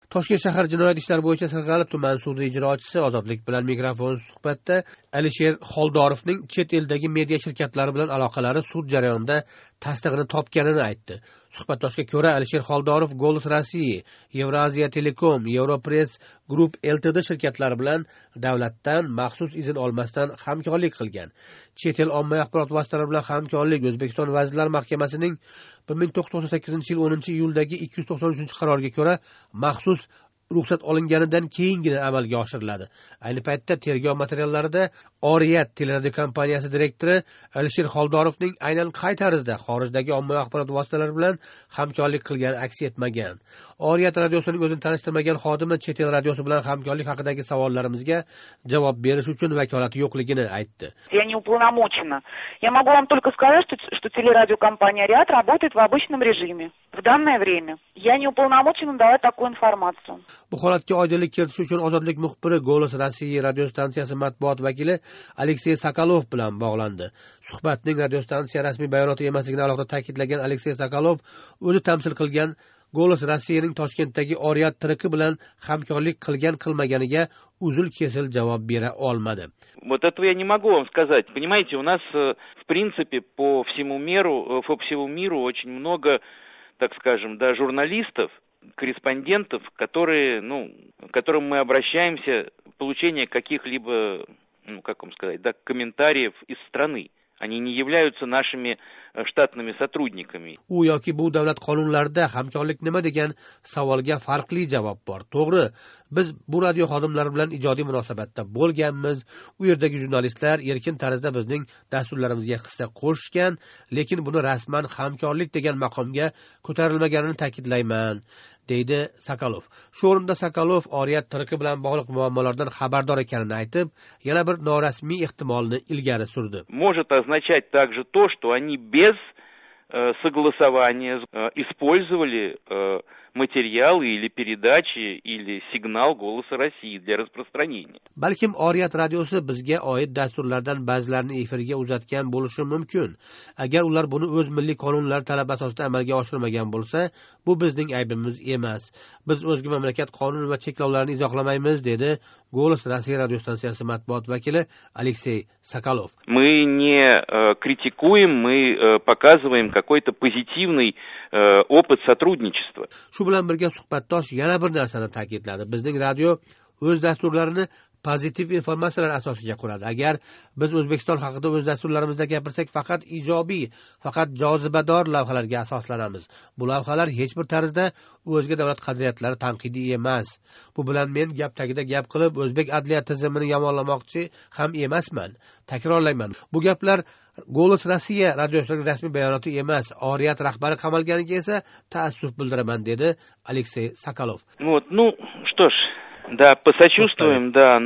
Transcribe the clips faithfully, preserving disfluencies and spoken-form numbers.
Toshkent shahar jinoyat ishlari bo'yicha Sirg'ali tuman sudi ijrochisi Ozodlik bilan mikrofon suhbatda Alisher Xoldorovning chet eldagi media shirkatlari bilan aloqalari sud jarayonida tasdig'ini topganini aytdi. Suhbatdoshga ko'ra, Alisher Xoldorov Golos Rossiya, Евразия Telekom, Europress Group Ltd shirkatlari bilan davlatdan maxsus izn olmasdan hamkorlik qilgan. Chet el ommaviy axborot vositalari bilan hamkorlik O'zbekiston Vazirlar Mahkamasining bir ming to'qqiz yuz to'qson sakkizinchi yil o'ninchi iyuldagi ikki yuz to'qson uchinchi qaroriga ko'ra maxsus ruxsat olinganidan keyingina amalga oshiriladi. Ayni paytda tergov materiallarida Oriyat teleradio kompaniyasi direktori Alisher Xoldorovning aynan qay tarzda xorijdagi ommaviy axborot vositalari bilan hamkorlik qilgani aks etmagan. Oriyat radiosining o'zini tanishtirmagan xodimi chet el radiosi bilan hamkorlik haqidagi savollarimizga javob berish uchun vakolati yo'qligini aytdi. Я не уполномочена. Я могу вам только сказать, что, что телерадиокомпания Ариат работает в обычном режиме в данное время. Я не уполномочена давать такую информацию. Bu holatga oydinlik kiritish uchun Ozodlik muxbiri Golos Rossiya radiostansiyasi matbuot vakili Aleksey Sokolov bilan bog'landi. Suhbatning radiostansiya rasmiy bayonoti emasligini alohida ta'kidlagan Aleksey Sokolov o'zi tamsil qilgan Golos Rossiyaning Toshkentdagi Oriyat triki bilan hamkorlik qilgan qilmaganiga uzil-kesil javob bera olmadi. Вот этого я не могу вам сказать. Понимаете, у нас в принципе по всему миру, по всему миру очень много, так скажем, да, журналистов, корреспондентов, которые, ну, к которым мы обращаемся, получение каких-либо, ну, как вам сказать, да, комментариев из страны. Они не являются нашими штатными сотрудниками. U yoki bu davlat qonunlarida hamkorlik nima degan savolga farqli javob bor. To'g'ri, biz bu radio xodimlari bilan ijodiy munosabatda bo'lganmiz. U yerdagi jurnalistlar erkin tarzda bizning dasturlarimizga hissa qo'shgan, lekin buni rasman hamkorlik degan maqomga ko'tarilmaganini ta'kidlayman, deydi Sokolov. Shu o'rinda Sokolov Oriyat triki bilan bog'liq muammolardan xabardor ekanini aytib, yana bir norasmiy ehtimolni ilgari surdi. Может означать также то, что они без э, согласования э, использовали э, материалы или передачи или сигнал Голоса России для распространения. Balkim Oriyat radiosi bizga oid dasturlardan ba'zilarini efirga uzatgan bo'lishi mumkin. Agar ular buni o'z milliy qonunlar talabi asosida amalga oshirmagan bo'lsa, bu bizning aybimiz emas. Biz o'zga mamlakat qonun va cheklovlarini izohlamaymiz, dedi Golos Rossiya radiostansiyasi matbuot vakili Aleksey Sokolov. Мы не э, критикуем, мы э, показываем какой-то позитивный э, опыт сотрудничества. Shu bilan birga suhbatdosh yana bir narsani ta'kidladi. Bizning radio o'z dasturlarini pozitiv informatsiyalar asosiga quradi. Agar biz O'zbekiston haqida o'z dasturlarimizda gapirsak, faqat ijobiy, faqat jozibador lavhalarga asoslanamiz. Bu lavhalar hech bir tarzda o'zga davlat qadriyatlari tanqidiy emas. Bu bilan men gap tagida gap qilib, o'zbek adliya tizimini yomonlamoqchi ham emasman. Takrorlayman. Bu gaplar Golos Rossiya radiosining rasmiy bayonoti emas. Oriyat rahbari qamalganiga esa ta'assuf bildiraman, dedi Aleksey Sokolov. Вот, ну, что ж, да, посочувствуем, да,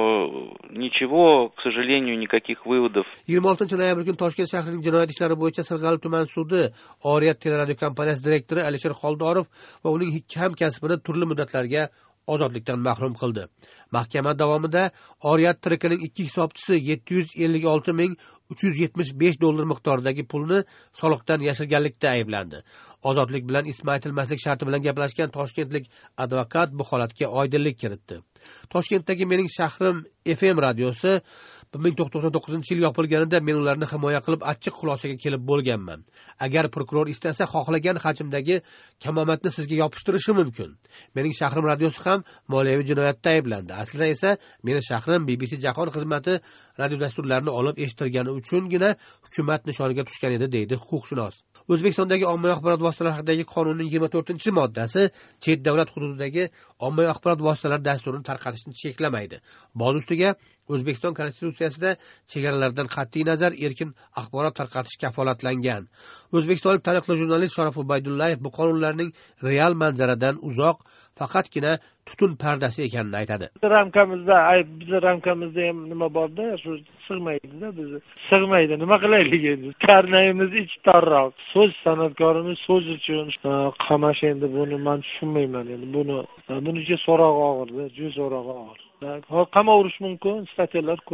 но ничего, к сожалению, никаких выводов. yigirma oltinchi noyabr kuni Toshkent shahrining jinoyat ishlari bo'yicha Sirg'ali tuman sudi Oriyat teleradio kompaniyasi direktori Alisher Xoldorov va uning hamkasbini turli muddatlarga ozodlikdan mahrum qildi. Mahkama davomida Oriyat trikining ikki hisobchisi yetti yuz ellik olti ming uch yuz yetmish besh dollar miqdoridagi pulni soliqdan yashirganlikda ayblandi. Ozodlik bilan ismi aytilmaslik sharti bilan gaplashgan toshkentlik advokat bu holatga oydinlik kiritdi. Toshkentdagi Mening shahrim F M radiosi bir ming to'qqiz yuz to'qson to'qqizinchi yil yopilganida men ularni himoya qilib achchiq xulosaga kelib bo'lganman. Agar prokuror istasa, xohlagan hajmdagi kamomatni sizga yopishtirishi mumkin. Mening shahrim radiosi ham moliyaviy jinoyatda ayblandi. Aslida esa Mening shahrim B B C Jahon xizmati radio dasturlarini olib eshittirgani uchungina hukumat nishoniga tushgan edi, deydi huquqshunos. O'zbekistondagi ommaviy axborot vositalari haqidagi qonunning yigirma to'rtinchi moddasi chet davlat hududidagi ommaviy axborot vositalari dasturini tarqatishni cheklamaydi. Boz ustiga O'zbekiston konstitutsiyasida chegaralardan qat'iy nazar erkin axborot tarqatish kafolatlangan. O'zbekistonlik taniqli jurnalist Sharof Ubaydullayev bu qonunlarning real manzaradan uzoq, faqatgina tutun pardasi ekanini aytadi. Ramkamizda, ay bizning ramkamizda ham nima borda, shu sig'maydi-da, bizni. Sig'maydi. Nima qilaylik endi? Karnayimiz ichi torroq. So'z san'atkorimiz so'z uchun qamash endi buni men tushunmayman endi. Buni buni juda so'roq og'ir-da, juda so'roq og'ir. Qamovurish mumkin, statiyalar ko'p.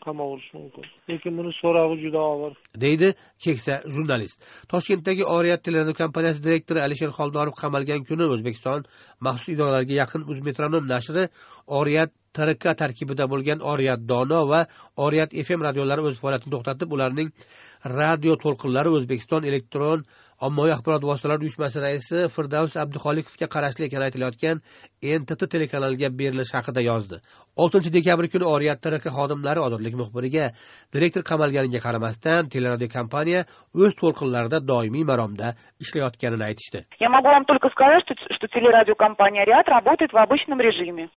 qamaverish mumkin. Lekin buni so'rog'i juda og'ir. deydi keksa jurnalist. Toshkentdagi Oriyat teleradio kompaniyasi direktori Alisher Xoldorov qamalgan kuni O'zbekiston maxsus idoralariga yaqin Uzmetronom nashri Oriyat T R K tarkibida bo'lgan Oriyat Dono va Oriyat F M radiolari o'z faoliyatini to'xtatib, ularning radio to'lqinlari O'zbekiston elektron ommaviy axborot vositalari uyushmasi raisi Firdavs Abduxoliqovga qarashli ekani aytilayotgan N T T telekanaliga berilishi haqida yozdi. oltinchi dekabr kuni Oriyat T R K xodimlari ozodlik muxbiriga direktor qamalganiga qaramasdan teleradio kompaniya o'z to'lqinlarida doimiy maromda ishlayotganini aytishdi. Я могу вам только сказать, что, что телерадиокомпания «Ариат» работает в обычном режиме.